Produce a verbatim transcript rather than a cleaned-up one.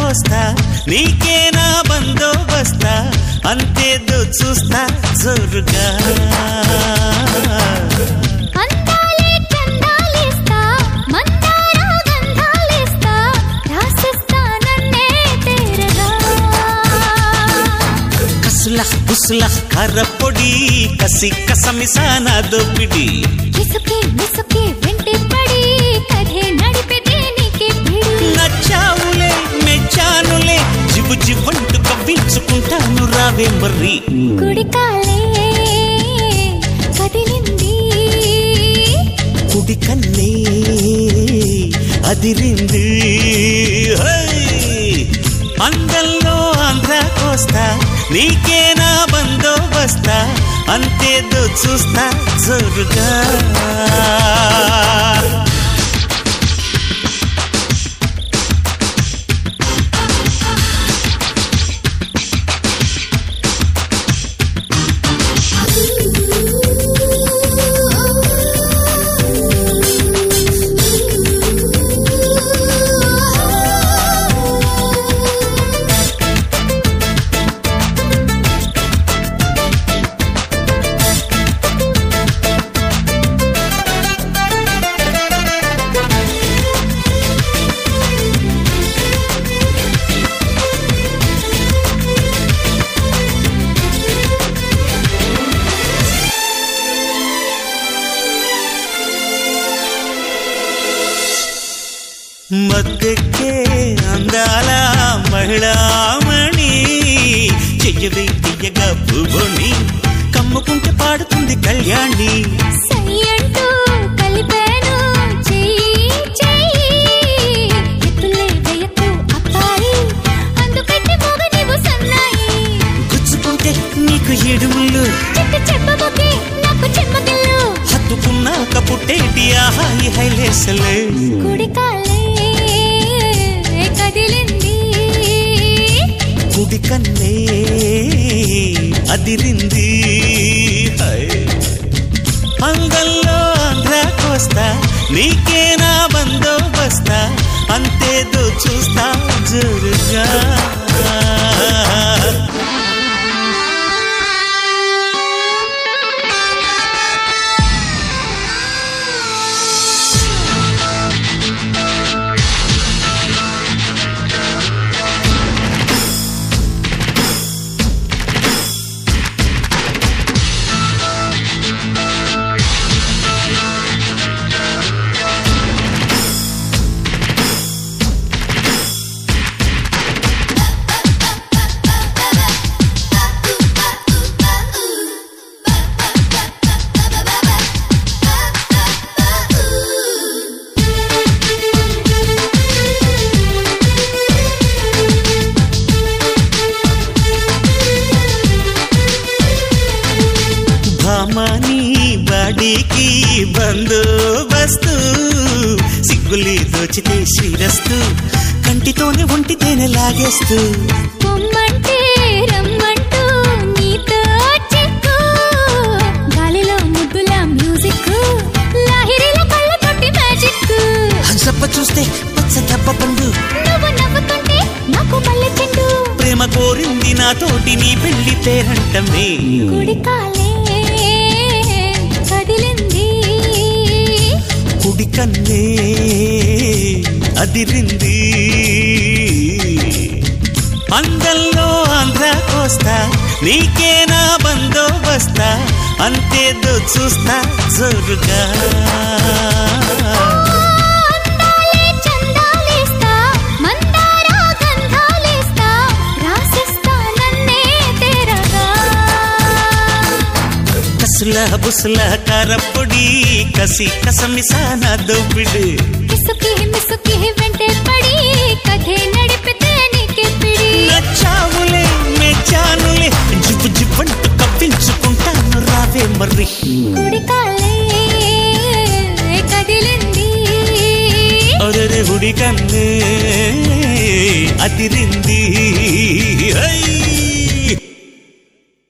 కోస్తా నీకేనా బందోబస్తా అంతేదో చూస్తా జోరుగా బుసులా కర్రపొడి కసి కసమిసాన దోపిడి కిసుకి మిసుకి వెంటే పడి కథే నడిపెతే నీకే పిడి నచ్చావులే మెచ్చానులే జిబు జివ్వంటూ కవ్వించుకుంటాను రావే మర్రి కుడికాలే కదిలింది కుడికన్నే అదిరింది అందంలో ఆంధ్ర కోస్తా నీకేనా బందోబస్తా అంతేదో చూస్తా జోరుగా మద్దెక్కే అందాల మహిళామణి చెయ్యవే తీయగా పువ్వుని కమ్ముకుంటే పాడుతుంది కళ్యాణి సై అంటూ కలిపాను చెయ్యి చెయ్యి ఎత్తులే వేయకు అప్పాయి అందుకట్టి మోగ నీవు సన్నాయి గుచ్చుకుంటే నీకు ఏడుముళ్ళు చెప్పి చెప్పబోకే నాకు చెమ్మగిల్లు హత్తుకున్నాక పుట్టేటి ఆహాయి హైలేసలే కుడికాలే కదిలింది కుడికన్నే అదిరింది అంగల్లో ఆంధ్ర కోస్తా నీకేనా బందోబస్తా అంతేదో చూస్తా జోరుగా భామాని బాడీకి బందోబస్తు సిగ్గులే దోచితే శ్రీరస్తు కంటితోనే ఒంటితేనే లాగేస్తూ పొమ్మంటే రమ్మంటూ నీతో చిక్కు గాలిలో ముద్దుల మ్యూజిక్ లాహిరిలో కళ్ళతోటి మ్యాజిక్ హంసప్ప చూస్తే పచ్చ దెబ్బ పండు నువ్వు నవ్వుతుంటే నాకు మల్లె చెండు ప్రేమ కోరింది నాతోటి నీ పెళ్లి పేరంటమే కుడికాలే కదిలింది కుడికన్నే అదిరింది అందంలో ఆంధ్ర కోస్తా నీకేనా బందోబస్తా అంతేదో చూస్తా జోరుగా బుసుల బుసుల కారపొడి కసి కసమిసాన దోపిడి కిసుకి మిసుకి వెంటే పడి కథే నడిపితే నీకే పిడి నచ్చావులే మెచ్చానులే జివ్వు జివ్వంటూ కవ్వించుకుంటాను రావే మర్రి కుడికాలే కదిలింది ఒరే ఉడికన్నే అదిరింది.